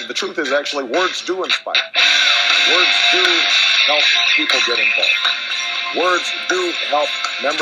the truth is actually words do inspire. Words do help people get involved. Words do help members.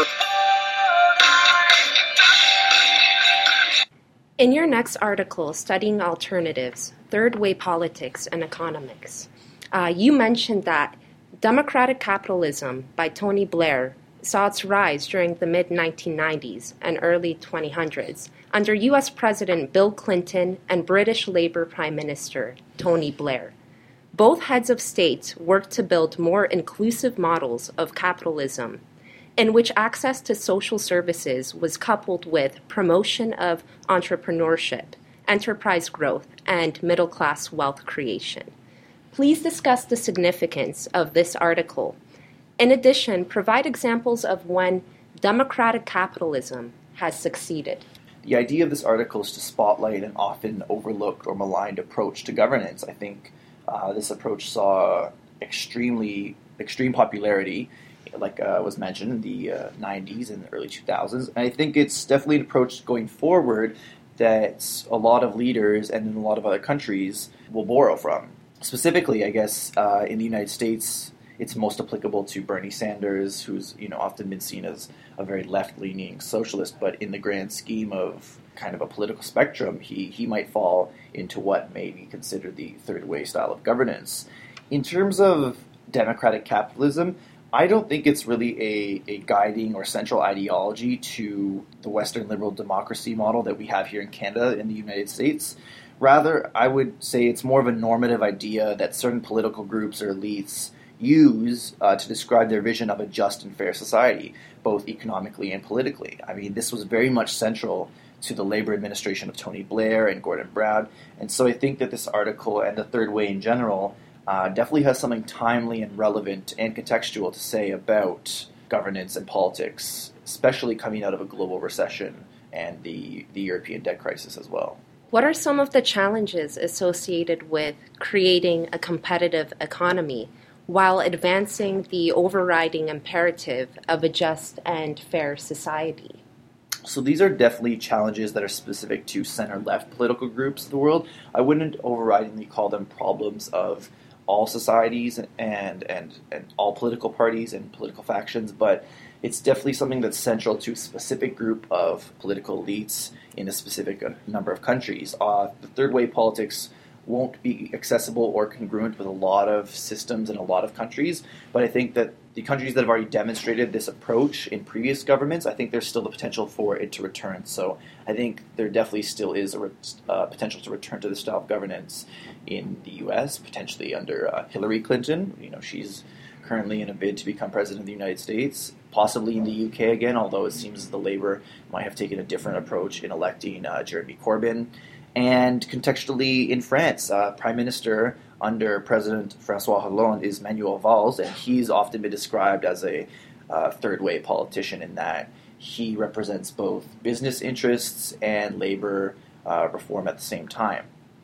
In your next article, Studying Alternatives, Third Way Politics and Economics, you mentioned that Democratic Capitalism by Tony Blair saw its rise during the mid-1990s and early 2000s under U.S. President Bill Clinton and British Labour Prime Minister Tony Blair. Both heads of state worked to build more inclusive models of capitalism, in which access to social services was coupled with promotion of entrepreneurship, enterprise growth, and middle-class wealth creation. Please discuss the significance of this article. In addition, provide examples of when democratic capitalism has succeeded. The idea of this article is to spotlight an often overlooked or maligned approach to governance. I think this approach saw extreme popularity, like was mentioned, in the 90s and the early 2000s. And I think it's definitely an approach going forward that a lot of leaders and in a lot of other countries will borrow from. Specifically, I guess, in the United States, it's most applicable to Bernie Sanders, who's often been seen as a very left-leaning socialist, but in the grand scheme of kind of a political spectrum, he might fall into what may be considered the third way style of governance. In terms of democratic capitalism, I don't think it's really a guiding or central ideology to the Western liberal democracy model that we have here in Canada and the United States. Rather, I would say it's more of a normative idea that certain political groups or elites use to describe their vision of a just and fair society, both economically and politically. I mean, this was very much central to the Labour administration of Tony Blair and Gordon Brown, and so I think that this article and the third way in general definitely has something timely and relevant and contextual to say about governance and politics, especially coming out of a global recession and the European debt crisis as well. What are some of the challenges associated with creating a competitive economy while advancing the overriding imperative of a just and fair society? So these are definitely challenges that are specific to center-left political groups of the world. I wouldn't overridingly call them problems of all societies and all political parties and political factions, but it's definitely something that's central to a specific group of political elites in a specific number of countries. The third way politics won't be accessible or congruent with a lot of systems in a lot of countries, but I think that the countries that have already demonstrated this approach in previous governments, I think there's still the potential for it to return. So I think there definitely still is a potential to return to this style of governance in the U.S., potentially under Hillary Clinton. She's currently in a bid to become president of the United States, possibly in the UK again, although it seems the Labour might have taken a different approach in electing Jeremy Corbyn. And contextually in France, Prime Minister under President François Hollande is Manuel Valls, and he's often been described as a third-way politician in that he represents both business interests and labor reform at the same time.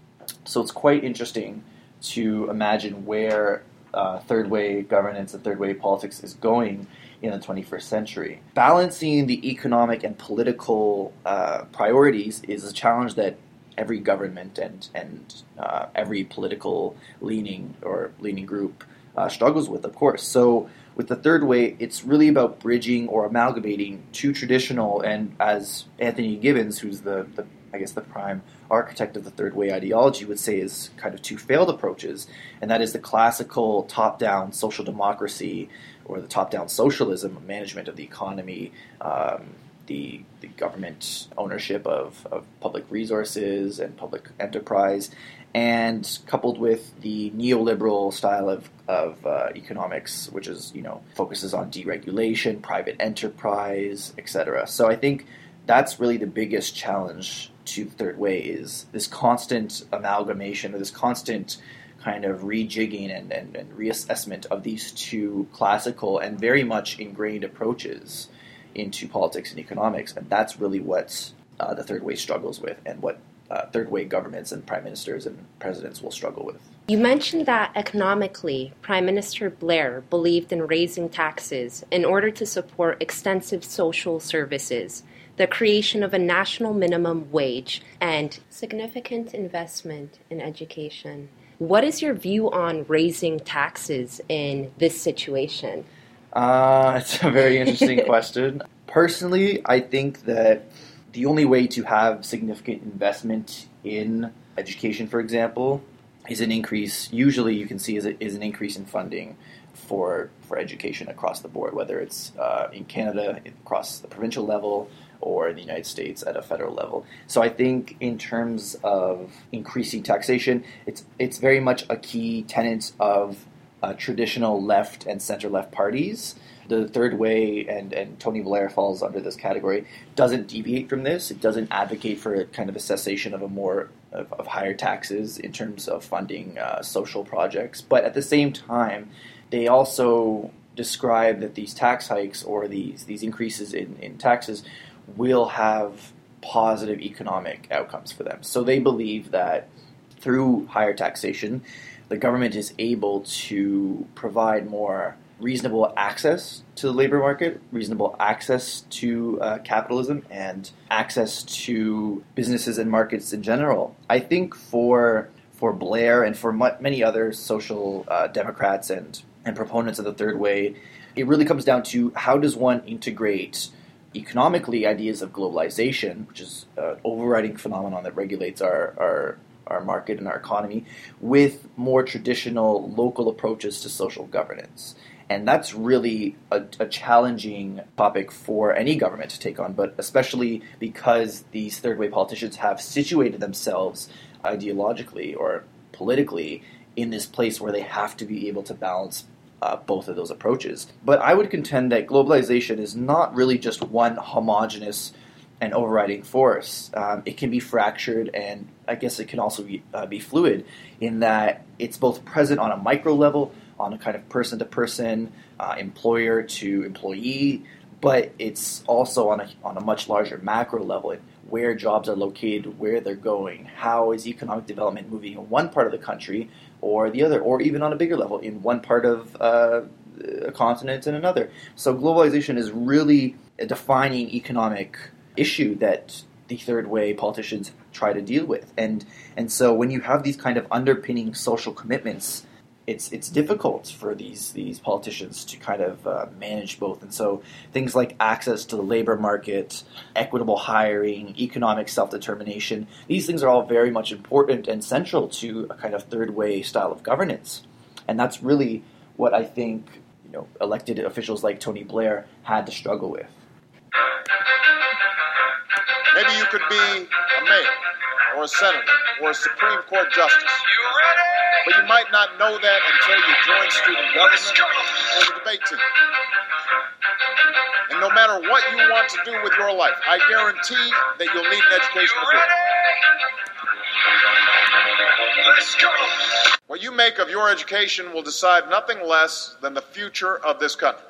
So it's quite interesting to imagine where third-way governance and third-way politics is going in the 21st century. Balancing the economic and political priorities is a challenge that every government and every political leaning group struggles with, of course. So with the third way, it's really about bridging or amalgamating two traditional, and as Anthony Gibbons, who's the prime architect of the third way ideology, would say is kind of two failed approaches, and that is the classical top-down social democracy or the top-down socialism management of the economy, the government ownership of public resources and public enterprise, and coupled with the neoliberal style of economics, which is focuses on deregulation, private enterprise, etc. So I think that's really the biggest challenge to the third way, is this constant amalgamation or this constant kind of rejigging and reassessment of these two classical and very much ingrained approaches into politics and economics. And that's really what the third way struggles with, and what third way governments and prime ministers and presidents will struggle with. You mentioned that economically, Prime Minister Blair believed in raising taxes in order to support extensive social services the creation of a national minimum wage, and significant investment in education. What is your view on raising taxes in this situation? It's a very interesting question. Personally, I think that the only way to have significant investment in education, for example, is an increase, usually you can see is an increase in funding for education across the board, whether it's in Canada across the provincial level or in the United States at a federal level. So I think in terms of increasing taxation, it's very much a key tenet of traditional left and center-left parties. The Third Way and Tony Blair falls under this category, doesn't deviate from this. It doesn't advocate for a kind of a cessation of of higher taxes in terms of funding social projects. But at the same time, they also describe that these tax hikes or these increases in taxes will have positive economic outcomes for them. So they believe that through higher taxation, the government is able to provide more reasonable access to the labor market, reasonable access to capitalism, and access to businesses and markets in general. I think for Blair and for many other social democrats and proponents of the Third Way, it really comes down to how does one integrate economically ideas of globalization, which is an overriding phenomenon that regulates our market and our economy, with more traditional local approaches to social governance. And that's really a challenging topic for any government to take on, but especially because these Third Way politicians have situated themselves ideologically or politically in this place where they have to be able to balance both of those approaches. But I would contend that globalization is not really just one homogenous and overriding force. It can be fractured, and I guess it can also be fluid in that it's both present on a micro level, on a kind of person-to-person, employer to employee, but it's also on a much larger macro level, where jobs are located, where they're going, how is economic development moving in one part of the country or the other, or even on a bigger level in one part of a continent and another. So globalization is really a defining economic issue that the Third Way politicians try to deal with. And so when you have these kind of underpinning social commitments, it's difficult for these politicians to kind of manage both. And so things like access to the labor market, equitable hiring, economic self-determination, these things are all very much important and central to a kind of Third Way style of governance. And that's really what I think elected officials like Tony Blair had to struggle with. Maybe you could be a mayor or a senator or a Supreme Court justice. But you might not know that until you join student government or the debate team. And no matter what you want to do with your life, I guarantee that you'll need an education to do it. Let's go! What you make of your education will decide nothing less than the future of this country.